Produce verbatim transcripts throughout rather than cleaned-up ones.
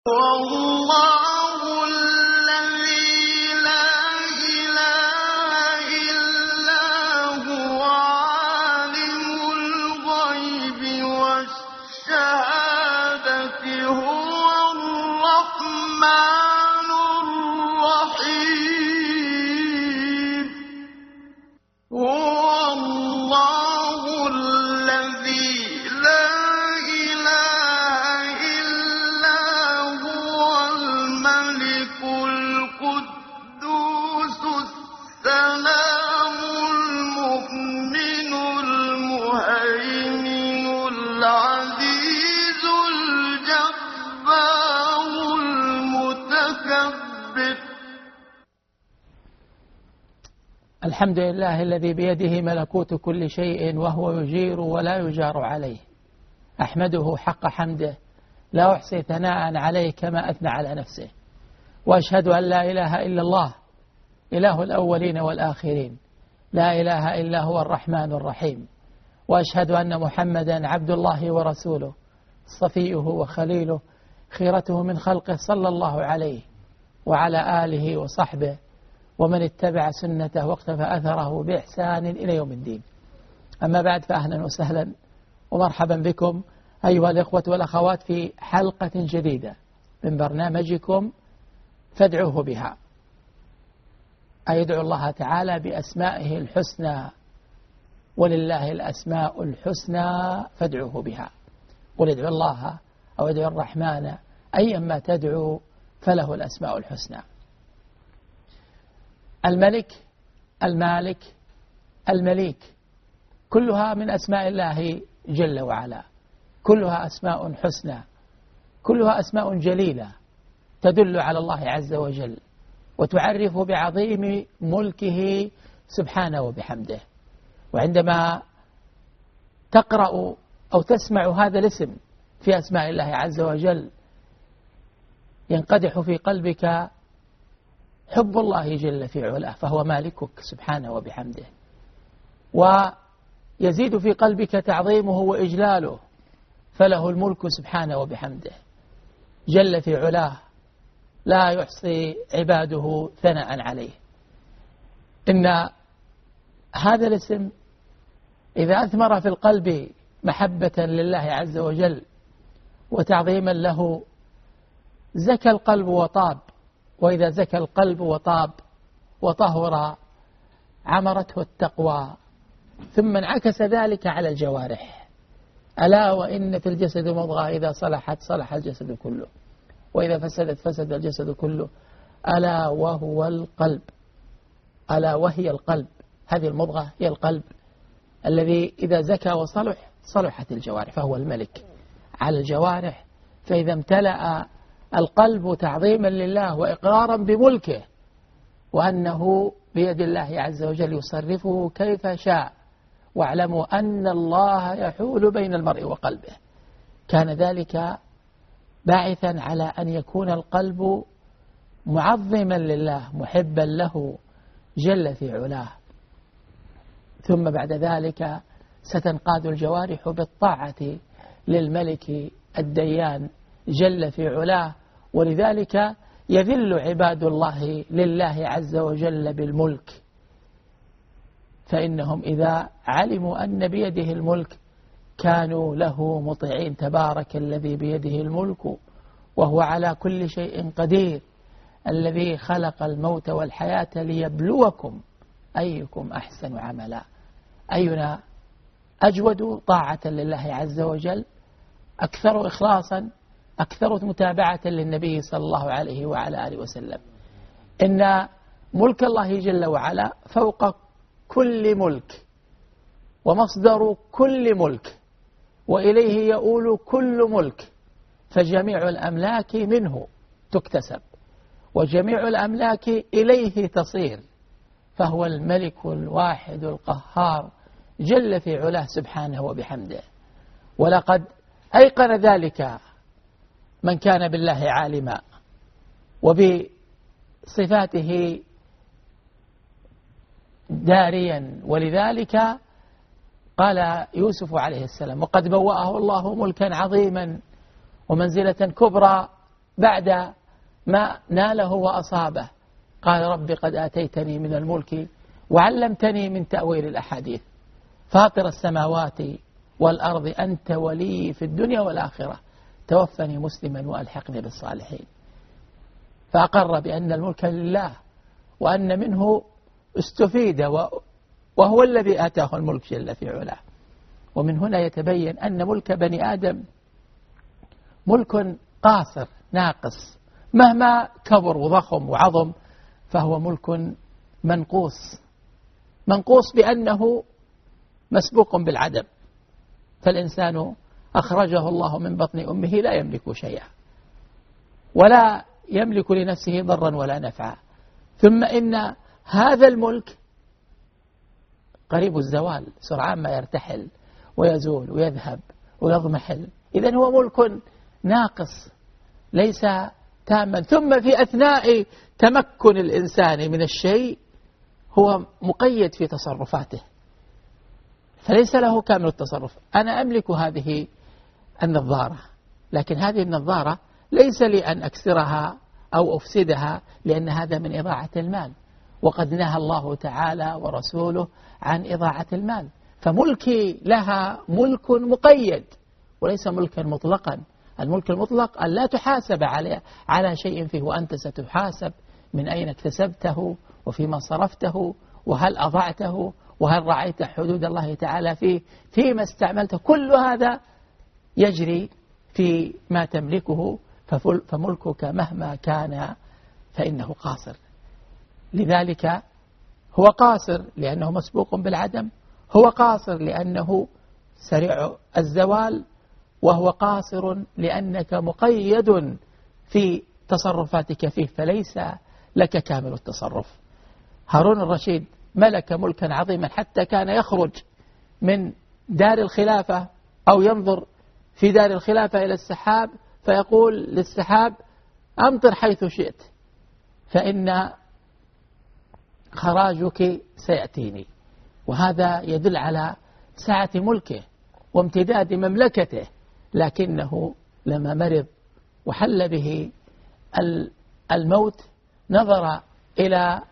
والله الذي لا إله إلا هو عالم الغيب والشهادة هو الرحمن الرحيم هو الله الذي لا إله إلا هو الملك القدوس السلام المؤمن المهيمن العزيز الجبار المتكبر. الحمد لله الذي بيده ملكوت كل شيء وهو يجير ولا يجار عليه. أحمده حق حمده، لا أحصي ثناء عليه كما أثنى على نفسه. وأشهد أن لا إله إلا الله إله الأولين والآخرين، لا إله إلا هو الرحمن الرحيم. وأشهد أن محمدا عبد الله ورسوله، صفيه وخليله، خيرته من خلقه، صلى الله عليه وعلى آله وصحبه ومن اتبع سنته واقتفى أثره بإحسان إلى يوم الدين. أما بعد، فأهلا وسهلا ومرحبا بكم أيها الإخوة والأخوات في حلقة جديدة من برنامجكم فادعوه بها. أيدعو الله تعالى بأسمائه الحسنى، ولله الأسماء الحسنى فادعوه بها. قل ادعو الله أو ادعو الرحمن أيما تدعو فله الأسماء الحسنى. الملك، المالك، المليك، كلها من أسماء الله جل وعلا، كلها أسماء حسنى، كلها أسماء جليلة تدل على الله عز وجل وتعرف بعظيم ملكه سبحانه وبحمده. وعندما تقرأ أو تسمع هذا الاسم في أسماء الله عز وجل ينقدح في قلبك حب الله جل في علاه، فهو مالكك سبحانه وبحمده، ويزيد في قلبك تعظيمه وإجلاله، فله الملك سبحانه وبحمده جل في علاه، لا يحصي عباده ثناء عليه. إن هذا الاسم إذا أثمر في القلب محبة لله عز وجل وتعظيما له زكى القلب وطاب، وإذا زكى القلب وطاب وطهر عمرته التقوى، ثم انعكس ذلك على الجوارح. ألا وإن في الجسد مضغة إذا صلحت صلح الجسد كله، وإذا فسدت فسد الجسد كله، ألا وهو القلب، ألا وهي القلب. هذه المضغة هي القلب الذي إذا زكى وصلح صلحت الجوارح، فهو الملك على الجوارح. فإذا امتلأ القلب تعظيما لله وإقرارا بملكه وأنه بيد الله عز وجل يصرفه كيف شاء، واعلموا أن الله يحول بين المرء وقلبه، كان ذلك باعثا على أن يكون القلب معظما لله محبا له جل في علاه. ثم بعد ذلك ستنقاد الجوارح بالطاعة للملك الديان جل في علاه. ولذلك يذل عباد الله لله عز وجل بالملك، فإنهم إذا علموا أن بيده الملك كانوا له مطيعين. تبارك الذي بيده الملك وهو على كل شيء قدير، الذي خلق الموت والحياة ليبلوكم أيكم أحسن عملا. أينا أجود طاعة لله عز وجل، أكثر إخلاصا، أكثر متابعة للنبي صلى الله عليه وعلى آله وسلم. إن ملك الله جل وعلا فوق كل ملك ومصدر كل ملك، وإليه يؤول كل ملك، فجميع الأملاك منه تكتسب وجميع الأملاك إليه تصير، فهو الملك الواحد القهار جل في علاه سبحانه وبحمده. ولقد أيقن ذلك من كان بالله عالما وبصفاته داريا. ولذلك قال يوسف عليه السلام: وقد بوأه الله ملكا عظيما ومنزلة كبرى بعد ما ناله وأصابه قال رب قد آتيتني من الملك وعلمتني من تأويل الأحاديث فاطر السماوات والأرض أنت ولي في الدنيا والآخرة توفني مسلما وألحقني بالصالحين. فأقر بأن الملك لله وأن منه استفيد وهو الذي آتاه الملك جل في علاه. ومن هنا يتبين أن ملك بني آدم ملك قاصر ناقص، مهما كبر وضخم وعظم فهو ملك منقوص، منقوص بأنه مسبوق بالعدم. فالإنسان أخرجه الله من بطن أمه لا يملك شيئا ولا يملك لنفسه ضرا ولا نفعا، ثم إن هذا الملك قريب الزوال، سرعان ما يرتحل ويزول ويذهب ويضمحل. إذن هو ملك ناقص ليس تاما، ثم في أثناء تمكن الإنسان من الشيء هو مقيد في تصرفاته فليس له كامل التصرف. أنا أملك هذه النظارة، لكن هذه النظارة ليس لي أن أكسرها أو أفسدها لأن هذا من إضاعة المال، وقد نهى الله تعالى ورسوله عن إضاعة المال. فملكي لها ملك مقيد وليس ملكا مطلقا. الملك المطلق أن لا تحاسب على على شيء فيه، وأنت ستحاسب من أين اكتسبته وفيما صرفته وهل أضعته وهل رعيت حدود الله تعالى فيه فيما استعملته. كل هذا يجري في ما تملكه، فملكك مهما كان فإنه قاصر. لذلك هو قاصر لأنه مسبوق بالعدم، هو قاصر لأنه سريع الزوال، وهو قاصر لأنك مقيد في تصرفاتك فيه فليس لك كامل التصرف. هارون الرشيد ملك ملكا عظيما حتى كان يخرج من دار الخلافة أو ينظر في دار الخلافة إلى السحاب فيقول للسحاب أمطر حيث شئت فإن خراجك سيأتيني. وهذا يدل على سعة ملكه وامتداد مملكته. لكنه لما مرض وحل به الموت نظر إلى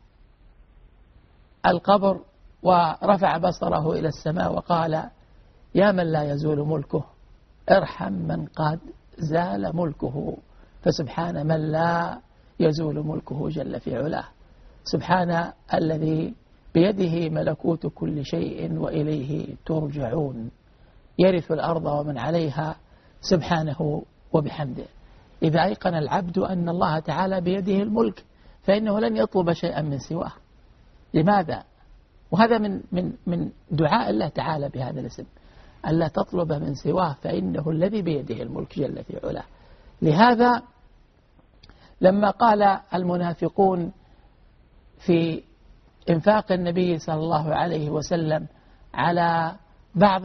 القبر ورفع بصره إلى السماء وقال يا من لا يزول ملكه ارحم من قد زال ملكه. فسبحان من لا يزول ملكه جل في علاه، سبحان الذي بيده ملكوت كل شيء وإليه ترجعون، يرث الأرض ومن عليها سبحانه وبحمده. إذا أيقن العبد أن الله تعالى بيده الملك فإنه لن يطلب شيئا من سواه. لماذا؟ وهذا من من من دعاء الله تعالى بهذا الاسم، ألا تطلب من سواه فإنه الذي بيده الملك جل في علاه. لهذا لما قال المنافقون في إنفاق النبي صلى الله عليه وسلم على بعض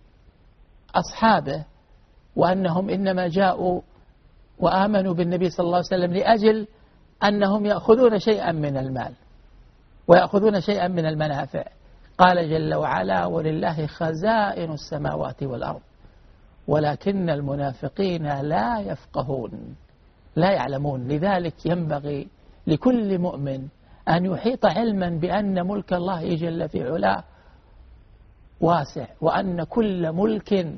أصحابه وأنهم إنما جاءوا وآمنوا بالنبي صلى الله عليه وسلم لأجل أنهم يأخذون شيئا من المال ويأخذون شيئا من المنافع، قال جل وعلا ولله خزائن السماوات والأرض ولكن المنافقين لا يفقهون لا يعلمون. لذلك ينبغي لكل مؤمن أن يحيط علما بأن ملك الله جل في علاه واسع، وأن كل ملك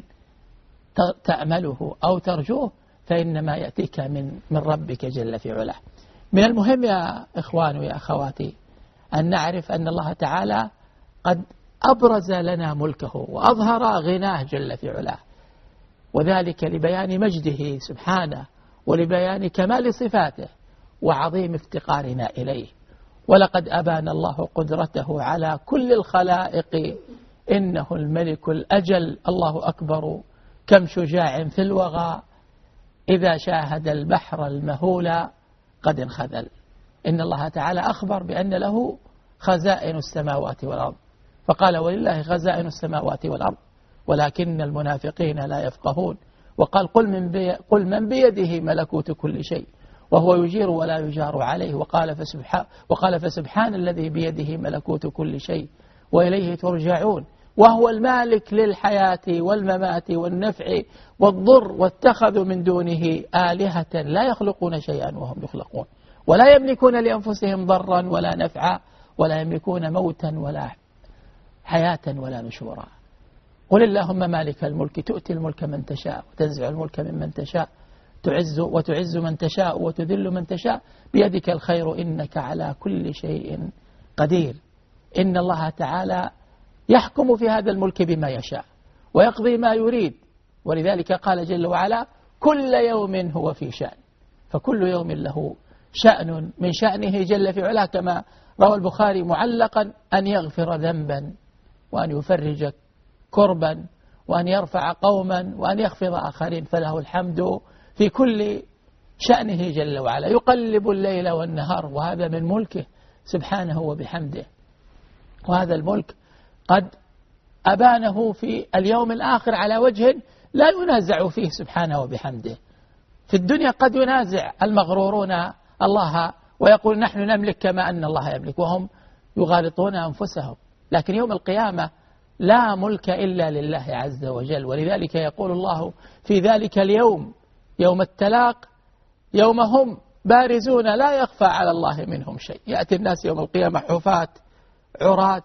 تأمله أو ترجوه فإنما يأتيك من من ربك جل في علاه. من المهم يا إخوان ويا أخواتي أن نعرف أن الله تعالى قد أبرز لنا ملكه وأظهر غناه جل في علاه، وذلك لبيان مجده سبحانه ولبيان كمال صفاته وعظيم افتقارنا إليه. ولقد أبان الله قدرته على كل الخلائق إنه الملك الأجل. الله أكبر كم شجاع في الوغى إذا شاهد البحر المهول قد انخذل. إن الله تعالى أخبر بأن له خزائن السماوات والأرض، فقال ولله خزائن السماوات والأرض ولكن المنافقين لا يفقهون. وقال قل من, بي قل من بيده ملكوت كل شيء وهو يجير ولا يجار عليه. وقال فسبحان, وقال فسبحان الذي بيده ملكوت كل شيء وإليه ترجعون. وهو المالك للحياة والممات والنفع والضر، واتخذوا من دونه آلهة لا يخلقون شيئا وهم يخلقون ولا يملكون لأنفسهم ضرا ولا نفعا ولا يملكون موتا ولا حياة ولا نشورا. قل اللهم مالك الملك تؤتي الملك من تشاء وتنزع الملك ممن تشاء تعز وتعز من تشاء وتذل من تشاء بيدك الخير إنك على كل شيء قدير. إن الله تعالى يحكم في هذا الملك بما يشاء ويقضي ما يريد، ولذلك قال جل وعلا كل يوم هو في شأن، فكل يوم له شأن من شأنه جل في علاه، كما روى البخاري معلقا أن يغفر ذنبا وأن يفرج كربا وأن يرفع قوما وأن يخفض آخرين، فله الحمد في كل شأنه جل وعلا، يقلب الليل والنهار، وهذا من ملكه سبحانه وبحمده. وهذا الملك قد أبانه في اليوم الآخر على وجه لا ينازع فيه سبحانه وبحمده. في الدنيا قد ينازع المغرورون الله ويقول نحن نملك كما أن الله يملك، وهم يغالطون أنفسهم، لكن يوم القيامة لا ملك إلا لله عز وجل. ولذلك يقول الله في ذلك اليوم يوم التلاق يوم هم بارزون لا يخفى على الله منهم شيء. يأتي الناس يوم القيامة حفاة عراة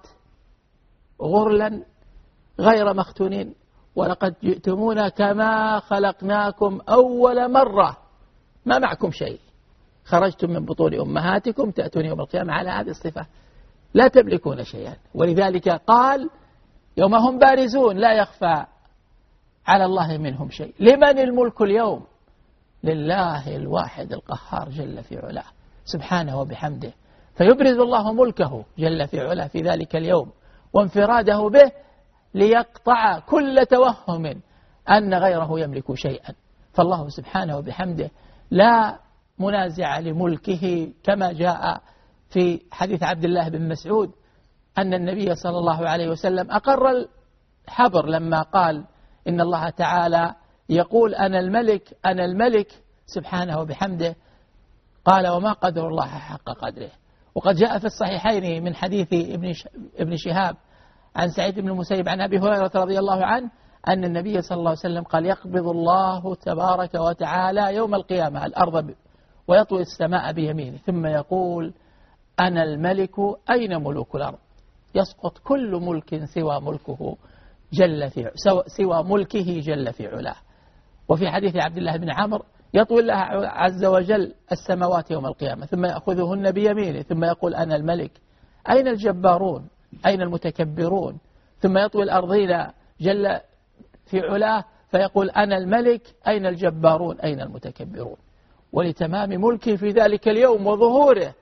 غرلا غير مختونين، ولقد جئتمونا كما خلقناكم أول مرة ما معكم شيء، خرجتم من بطون أمهاتكم تأتون يوم القيامة على هذه الصفة لا تملكون شيئا. ولذلك قال يوم هم بارزون لا يخفى على الله منهم شيء. لمن الملك اليوم؟ لله الواحد القهار جل في علاه سبحانه وبحمده. فيبرز الله ملكه جل في علاه في ذلك اليوم وانفراده به ليقطع كل توهم أن غيره يملك شيئا. فالله سبحانه وبحمده لا منازع لملكه، كما جاء في حديث عبد الله بن مسعود أن النبي صلى الله عليه وسلم أقر الحبر لما قال إن الله تعالى يقول أنا الملك أنا الملك سبحانه وبحمده، قال وما قدر الله حق قدره. وقد جاء في الصحيحين من حديث ابن شهاب عن سعيد بن المسيب عن أبي هريرة رضي الله عنه أن النبي صلى الله عليه وسلم قال يقبض الله تبارك وتعالى يوم القيامة الأرض ويطوي السماء بيمينه ثم يقول أنا الملك أين ملوك الأرض؟ يسقط كل ملك سوى ملكه جل في سوى ملكه جل في علاه. وفي حديث عبد الله بن عمرو يطوي الله عز وجل السماوات يوم القيامة ثم يأخذهن بيمينه ثم يقول أنا الملك أين الجبارون أين المتكبرون؟ ثم يطوي الأرضين جل في علاه فيقول أنا الملك أين الجبارون أين المتكبرون؟ ولتمام ملكه في ذلك اليوم وظهوره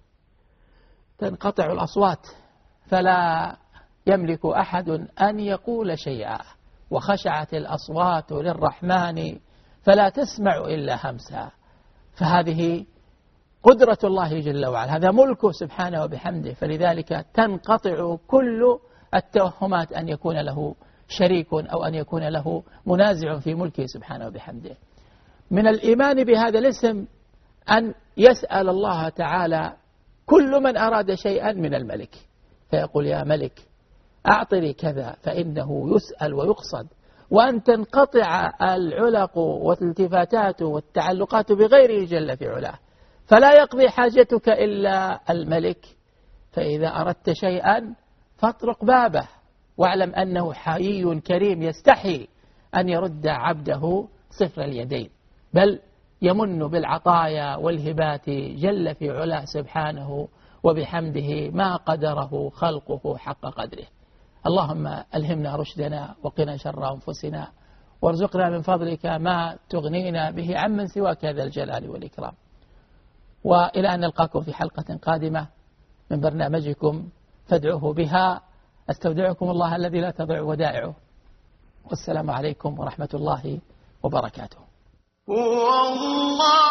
تنقطع الأصوات فلا يملك أحد أن يقول شيئا، وخشعت الأصوات للرحمن فلا تسمع إلا همسا. فهذه قدرة الله جل وعلا، هذا ملكه سبحانه وبحمده، فلذلك تنقطع كل التوهمات أن يكون له شريك أو أن يكون له منازع في ملكه سبحانه وبحمده. من الإيمان بهذا الاسم أن يسأل الله تعالى كل من أراد شيئا من الملك فيقول يا ملك أعطني كذا فإنه يسأل ويقصد، وأن تنقطع العلق والالتفاتات والتعلقات بغيره جل في علاه فلا يقضي حاجتك إلا الملك. فإذا أردت شيئا فاطرق بابه واعلم أنه حيي كريم يستحي أن يرد عبده صفر اليدين، بل يمن بالعطايا والهبات جل في علاه سبحانه وبحمده ما قدره خلقه حق قدره. اللهم ألهمنا رشدنا وقنا شر أنفسنا وارزقنا من فضلك ما تغنينا به عمن سواك ذا الجلال والإكرام. وإلى أن نلقاكم في حلقة قادمة من برنامجكم فادعوه بها، أستودعكم الله الذي لا تضيع ودائعه، والسلام عليكم ورحمة الله وبركاته. هو الله